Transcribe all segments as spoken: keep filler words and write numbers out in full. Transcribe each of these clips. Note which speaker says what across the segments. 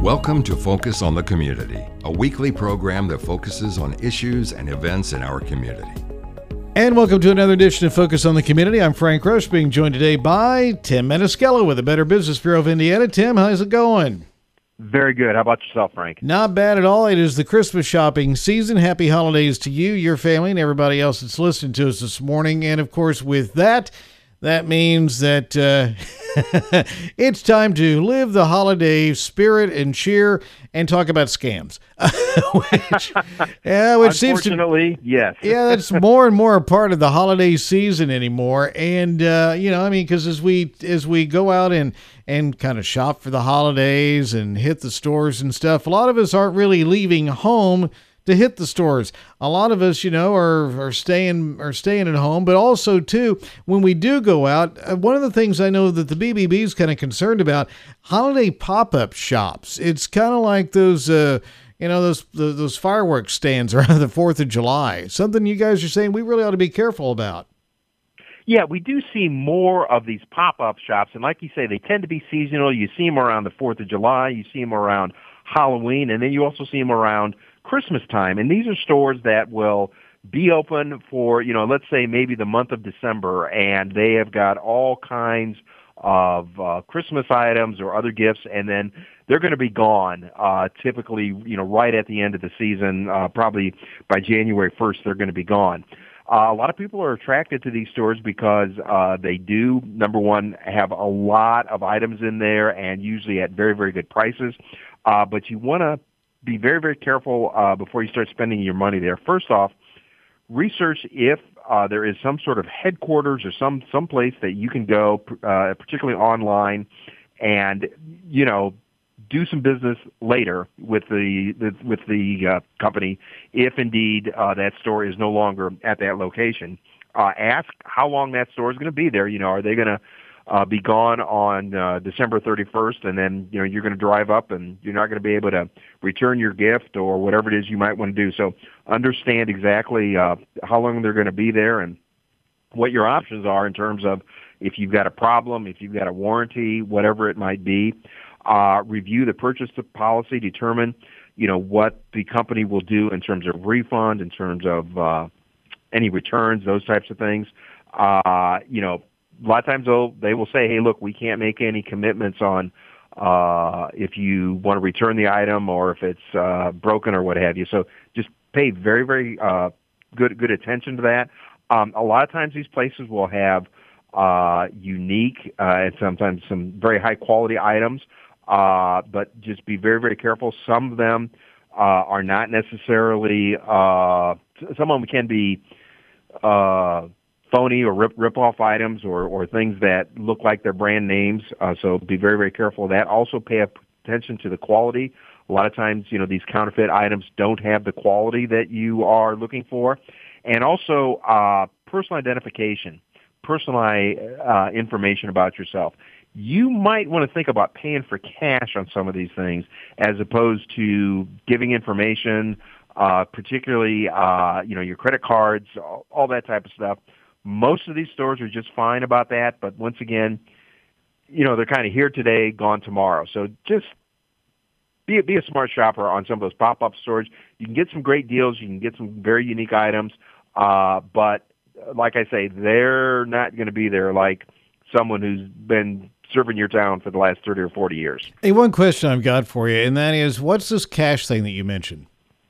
Speaker 1: Welcome to Focus on the Community, a weekly program that focuses on issues and events in our community.
Speaker 2: And welcome to another edition of Focus on the Community. I'm Frank Roche, being joined today by Tim Maniscalco with the Better Business Bureau of Indiana. Tim, how's it going?
Speaker 3: Very good. How about yourself, Frank?
Speaker 2: Not bad at all. It is the Christmas shopping season. Happy holidays to you, your family, and everybody else that's listening to us this morning. And, of course, with that, that means that uh, it's time to live the holiday spirit and cheer and talk about scams. which, yeah, which seems to,
Speaker 3: Unfortunately, yes.
Speaker 2: yeah, that's more and more a part of the holiday season anymore. And uh, you know, I mean, because as we as we go out and and kind of shop for the holidays and hit the stores and stuff, a lot of us aren't really leaving home to hit the stores. A lot of us, you know, are are staying are staying at home, but also too, when we do go out, uh, one of the things I know that the B B B is kind of concerned about, holiday pop-up shops. It's kind of like those, uh, you know, those those, those fireworks stands around the fourth of July. Something you guys are saying we really ought to be careful about.
Speaker 3: Yeah, we do see more of these pop-up shops, and like you say, they tend to be seasonal. You see them around the fourth of July, you see them around Halloween, and then you also see them around Christmas time. And these are stores that will be open for, you know, let's say maybe the month of December, and they have got all kinds of uh, Christmas items or other gifts, and then they're going to be gone uh, typically, you know, right at the end of the season, uh, probably by January first, they're going to be gone. Uh, a lot of people are attracted to these stores because uh, they do, number one, have a lot of items in there and usually at very, very good prices. Uh, but you want to be very, very careful uh, before you start spending your money there. First off, research if uh, there is some sort of headquarters or some some place that you can go, uh, particularly online, and you know do some business later with the, the with the uh, company if indeed uh, that store is no longer at that location. Uh, ask how long that store is going to be there. You know, are they going to Uh, be gone on uh, December thirty-first, and then you know you're going to drive up, and you're not going to be able to return your gift or whatever it is you might want to do. So understand exactly uh, how long they're going to be there and what your options are in terms of if you've got a problem, if you've got a warranty, whatever it might be. Uh, review the purchase policy, determine you know what the company will do in terms of refund, in terms of uh, any returns, those types of things. Uh, you know. A lot of times they'll, they will say, hey, look, we can't make any commitments on uh, if you want to return the item or if it's uh, broken or what have you. So just pay very, very uh, good good attention to that. Um, a lot of times these places will have uh, unique uh, and sometimes some very high-quality items, uh, but just be very, very careful. Some of them uh, are not necessarily uh, – some of them can be uh, – phony or rip, rip-off items or, or things that look like their brand names, uh, so be very, very careful of that. Also pay attention to the quality. A lot of times, you know, these counterfeit items don't have the quality that you are looking for. And also uh, personal identification, personal uh, information about yourself. You might want to think about paying for cash on some of these things as opposed to giving information, uh, particularly, uh, you know, your credit cards, all, all that type of stuff. Most of these stores are just fine about that, but once again, you know, they're kind of here today, gone tomorrow. So just be a, be a smart shopper on some of those pop-up stores. You can get some great deals. You can get some very unique items, uh, but like I say, they're not going to be there like someone who's been serving your town for the last thirty or forty years.
Speaker 2: Hey, one question I've got for you, and that is, what's this cash thing that you mentioned?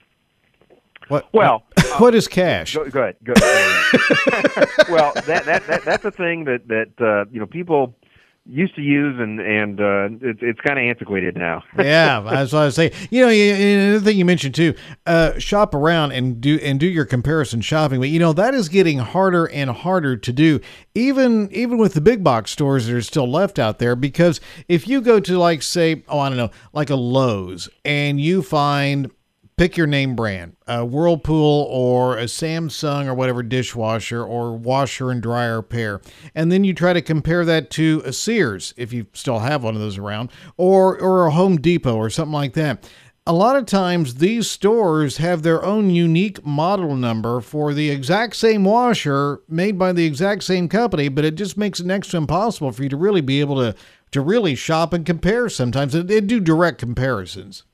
Speaker 2: What,
Speaker 3: well,
Speaker 2: what, uh, what is cash?
Speaker 3: Go, go ahead. Go ahead. Well, that, that that that's a thing that that uh, you know people used to use, and and uh, it's it's kind of antiquated now.
Speaker 2: Yeah, that's what I was saying. You know, you, another thing you mentioned too, uh, shop around and do and do your comparison shopping. But you know that is getting harder and harder to do, even even with the big box stores that are still left out there. Because if you go to like say, oh I don't know, like a Lowe's, and you find, pick your name brand, a Whirlpool or a Samsung or whatever dishwasher or washer and dryer pair. And then you try to compare that to a Sears, if you still have one of those around, or, or a Home Depot or something like that. A lot of times these stores have their own unique model number for the exact same washer made by the exact same company, but it just makes it next to impossible for you to really be able to to really shop and compare sometimes and, and do direct comparisons.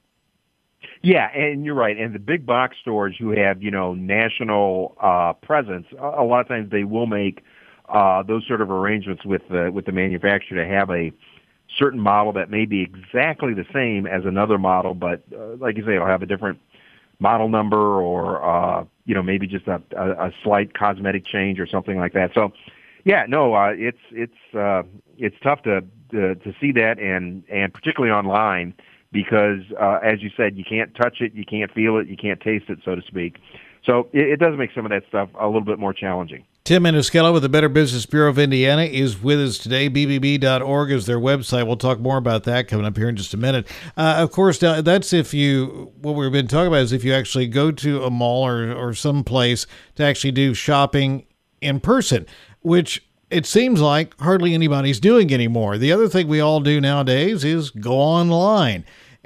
Speaker 3: Yeah, and you're right. And the big box stores who have, you know, national uh, presence, a a lot of times they will make uh, those sort of arrangements with the with the manufacturer to have a certain model that may be exactly the same as another model, but uh, like you say, it'll have a different model number or, uh, you know, maybe just a, a, a slight cosmetic change or something like that. So, yeah, no, uh, it's it's uh, it's tough to, to to see that, and and particularly online. Because, uh, as you said, you can't touch it, you can't feel it, you can't taste it, so to speak. So it, it does make some of that stuff a little bit more challenging.
Speaker 2: Tim Maniscalco with the Better Business Bureau of Indiana is with us today. B B B dot org is their website. We'll talk more about that coming up here in just a minute. Uh, of course, that's if you, what we've been talking about is if you actually go to a mall or, or some place to actually do shopping in person, which it seems like hardly anybody's doing anymore. The other thing we all do nowadays is go online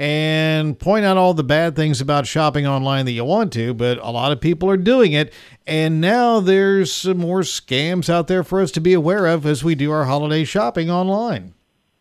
Speaker 2: and point out all the bad things about shopping online that you want to, but a lot of people are doing it. And now there's some more scams out there for us to be aware of as we do our holiday shopping online.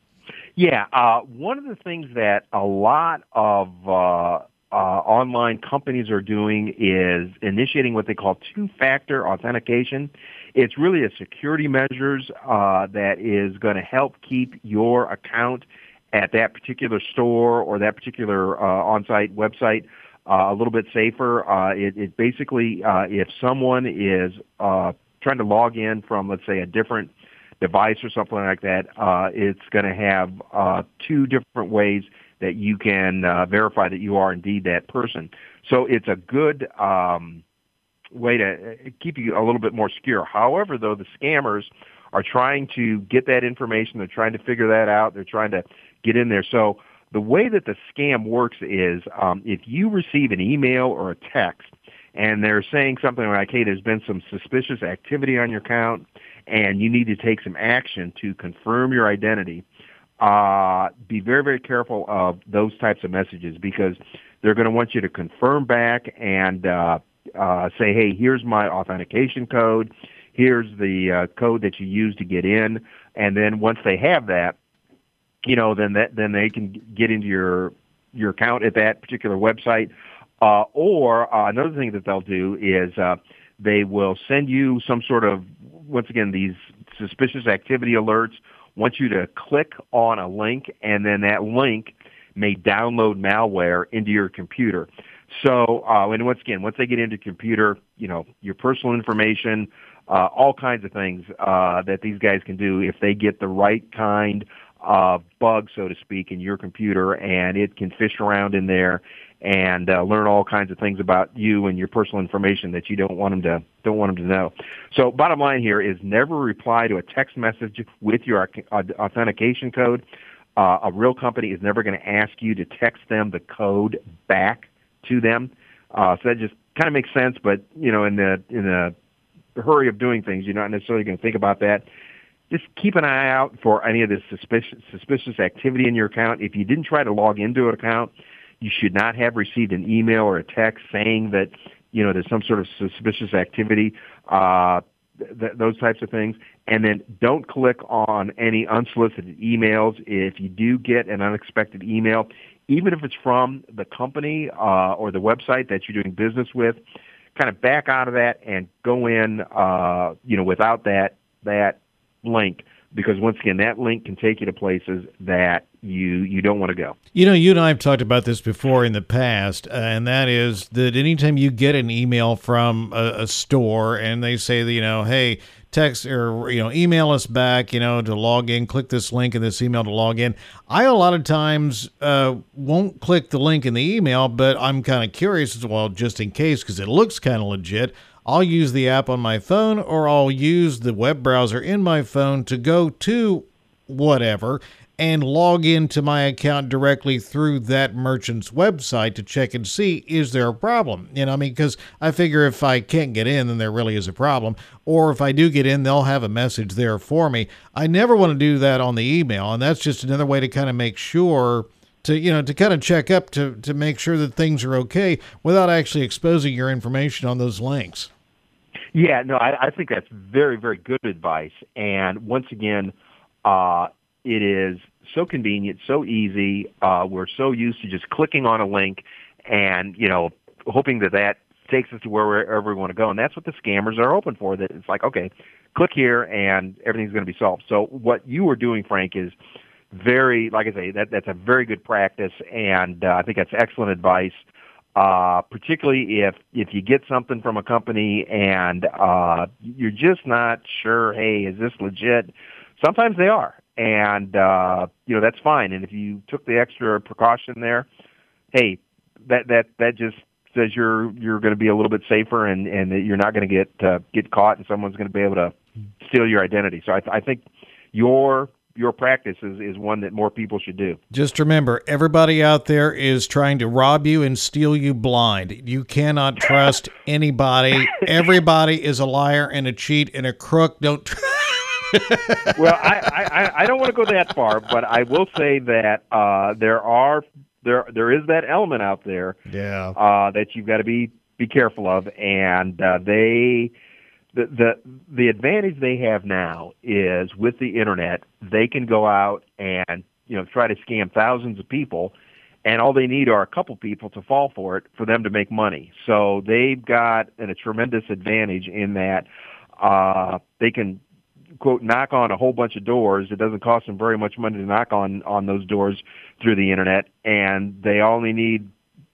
Speaker 3: Yeah, uh, one of the things that a lot of uh, uh, online companies are doing is initiating what they call two-factor authentication. It's really a security measures uh, that is going to help keep your account at that particular store or that particular uh, on-site website uh, a little bit safer. Uh, it, it basically, uh, if someone is uh, trying to log in from, let's say, a different device or something like that, uh, it's going to have uh, two different ways that you can uh, verify that you are indeed that person. So it's a good um, way to keep you a little bit more secure. However, though, the scammers are trying to get that information. They're trying to figure that out. They're trying to get in there. So the way that the scam works is um, if you receive an email or a text and they're saying something like, hey, there's been some suspicious activity on your account and you need to take some action to confirm your identity, uh, be very, very careful of those types of messages because they're going to want you to confirm back and uh, uh, say, hey, here's my authentication code. Here's the uh, code that you use to get in. And then once they have that, you know, then that then they can get into your your account at that particular website. Uh, or uh, another thing that they'll do is uh, they will send you some sort of, once again, these suspicious activity alerts, want you to click on a link, and then that link may download malware into your computer. So, uh, and once again, once they get into computer, you know, your personal information, uh, all kinds of things uh, that these guys can do if they get the right kind uh, bug, so to speak, in your computer, and it can fish around in there and uh, learn all kinds of things about you and your personal information that you don't want them to don't want them to know. So, bottom line here is never reply to a text message with your authentication code. Uh, a real company is never going to ask you to text them the code back to them. Uh, so that just kind of makes sense, but you know, in the in the hurry of doing things, you're not necessarily going to think about that. Just keep an eye out for any of this suspicious, suspicious activity in your account. If you didn't try to log into an account, you should not have received an email or a text saying that, you know, there's some sort of suspicious activity, uh, th- those types of things. And then don't click on any unsolicited emails. If you do get an unexpected email, even if it's from the company uh, or the website that you're doing business with, kind of back out of that and go in, uh, you know, without that that link, because once again, that link can take you to places that you you don't want to go.
Speaker 2: You know, you and I have talked about this before in the past, uh, and that is that anytime you get an email from a, a store and they say that, you know, hey, text or, you know, email us back, you know, to log in, click this link in this email to log in. I a lot of times uh, won't click the link in the email, but I'm kind of curious as well, just in case, because it looks kind of legit. I'll use the app on my phone, or I'll use the web browser in my phone to go to whatever and log into my account directly through that merchant's website to check and see, is there a problem? You know, I mean, because I figure if I can't get in, then there really is a problem. Or if I do get in, they'll have a message there for me. I never want to do that on the email, and that's just another way to kind of make sure to, you know, to kind of check up to, to make sure that things are okay without actually exposing your information on those links.
Speaker 3: Yeah, no, I, I think that's very, very good advice. And once again, uh, it is so convenient, so easy. Uh, we're so used to just clicking on a link and, you know, hoping that that takes us to wherever we want to go. And that's what the scammers are open for, that it's like, okay, click here and everything's going to be solved. So what you are doing, Frank, is very, like I say, that that's a very good practice, and uh, I think that's excellent advice. Uh, particularly if if you get something from a company and uh, you're just not sure, hey, is this legit? Sometimes they are, and uh, you know that's fine. And if you took the extra precaution there, hey, that that that just says you're you're going to be a little bit safer, and and that you're not going to get uh, get caught, and someone's going to be able to steal your identity. So I, I think your your practice is, is one that more people should do.
Speaker 2: Just remember, everybody out there is trying to rob you and steal you blind. You cannot trust anybody. Everybody is a liar and a cheat and a crook. Don't. Tr-
Speaker 3: well, I, I, I don't want to go that far, but I will say that uh, there are there there is that element out there,
Speaker 2: yeah,
Speaker 3: uh, that you've got to be be careful of, and uh, they. The, the the advantage they have now is with the internet, they can go out and, you know, try to scam thousands of people, and all they need are a couple people to fall for it for them to make money. So they've got an, a tremendous advantage in that uh, they can, quote, knock on a whole bunch of doors. It doesn't cost them very much money to knock on, on those doors through the internet, and they only need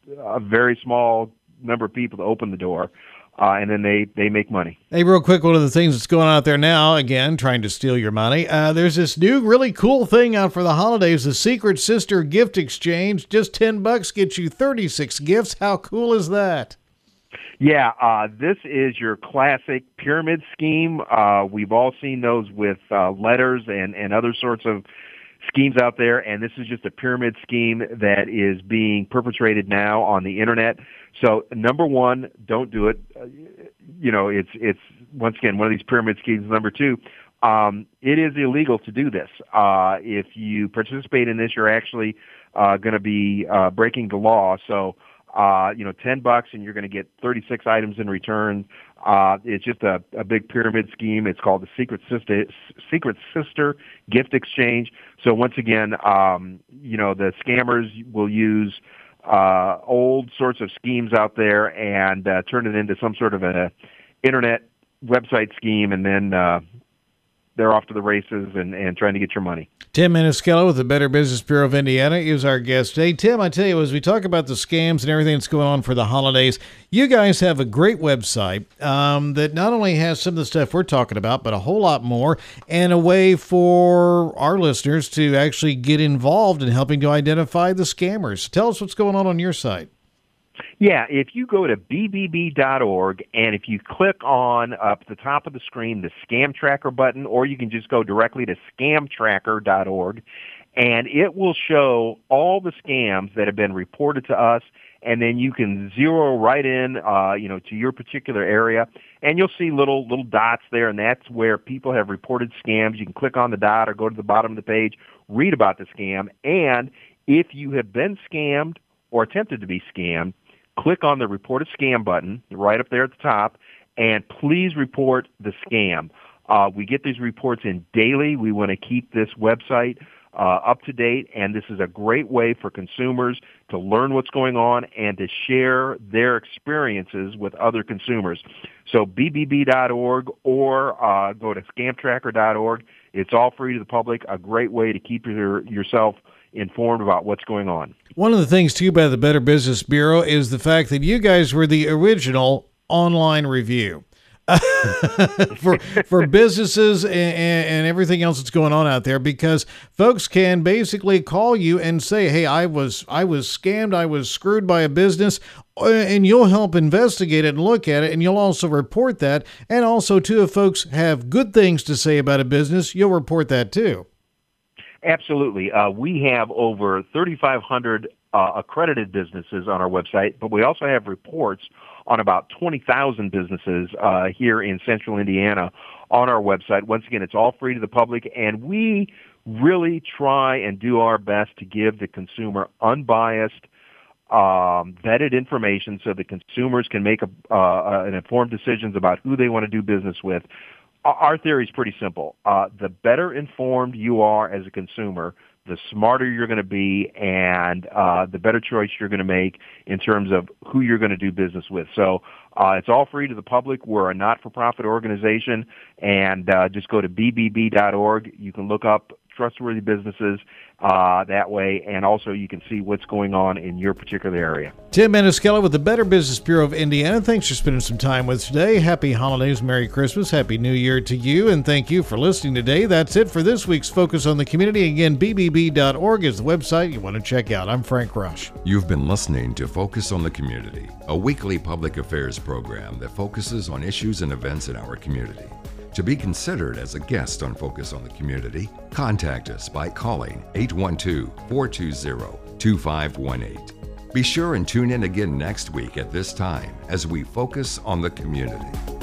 Speaker 3: a very small number of people to open the door. Uh, and then they, they make money.
Speaker 2: Hey, real quick, one of the things that's going on out there now, again, trying to steal your money, uh, there's this new really cool thing out for the holidays, the Secret Sister Gift Exchange. Just ten bucks gets you thirty-six gifts. How cool is that?
Speaker 3: Yeah, uh, this is your classic pyramid scheme. Uh, we've all seen those with uh, letters and, and other sorts of schemes out there, and this is just a pyramid scheme that is being perpetrated now on the internet. So, number one, don't do it. Uh, you know, it's it's once again one of these pyramid schemes. Number two, um, it is illegal to do this. Uh, if you participate in this, you're actually uh, going to be uh, breaking the law. So, uh, you know, ten bucks, and you're going to get thirty-six items in return. Uh, it's just a, a big pyramid scheme. It's called the Secret Sister Secret Sister Gift Exchange. So once again, um, you know, the scammers will use uh, old sorts of schemes out there and uh, turn it into some sort of an internet website scheme, and then uh, they're off to the races and, and trying to get your money.
Speaker 2: Tim Maniscalco with the Better Business Bureau of Indiana is our guest today. Tim, I tell you, as we talk about the scams and everything that's going on for the holidays, you guys have a great website um, that not only has some of the stuff we're talking about, but a whole lot more, and a way for our listeners to actually get involved in helping to identify the scammers. Tell us what's going on on your site.
Speaker 3: Yeah, if you go to b b b dot org and if you click on up the top of the screen the Scam Tracker button, or you can just go directly to scam tracker dot org, and it will show all the scams that have been reported to us, and then you can zero right in, uh, you know, to your particular area, and you'll see little little dots there, and that's where people have reported scams. You can click on the dot or go to the bottom of the page, read about the scam, and if you have been scammed or attempted to be scammed, click on the Report a Scam button right up there at the top, and please report the scam. Uh, we get these reports in daily. We want to keep this website uh, up to date, and this is a great way for consumers to learn what's going on and to share their experiences with other consumers. So b b b dot org or uh, go to scam tracker dot org. It's all free to the public, a great way to keep your, yourself informed about what's going on.
Speaker 2: One of the things, too, about the Better Business Bureau is the fact that you guys were the original online review for for businesses and, and everything else that's going on out there, because folks can basically call you and say, hey, I was I was scammed, I was screwed by a business, and you'll help investigate it and look at it, and you'll also report that. And also, too, if folks have good things to say about a business, you'll report that, too.
Speaker 3: Absolutely. Uh, we have over thirty-five hundred uh, accredited businesses on our website, but we also have reports on about twenty thousand businesses uh, here in central Indiana on our website. Once again, it's all free to the public, and we really try and do our best to give the consumer unbiased, um, vetted information so that consumers can make a, uh, an informed decisions about who they want to do business with. Our theory is pretty simple. Uh, the better informed you are as a consumer, the smarter you're going to be, and uh, the better choice you're going to make in terms of who you're going to do business with. So uh, it's all free to the public. We're a not-for-profit organization, and uh, just go to b b b dot org. You can look up trustworthy businesses uh, that way, and also you can see what's going on in your particular area.
Speaker 2: Tim Maniscalco with the Better Business Bureau of Indiana. Thanks for spending some time with us today. Happy holidays, Merry Christmas, Happy New Year to you, and thank you for listening today. That's it for this week's Focus on the Community. Again, b b b dot org is the website you want to check out. I'm Frank Rush.
Speaker 1: You've been listening to Focus on the Community, a weekly public affairs program that focuses on issues and events in our community. To be considered as a guest on Focus on the Community, contact us by calling eight one two, four two zero, two five one eight. Be sure and tune in again next week at this time as we focus on the community.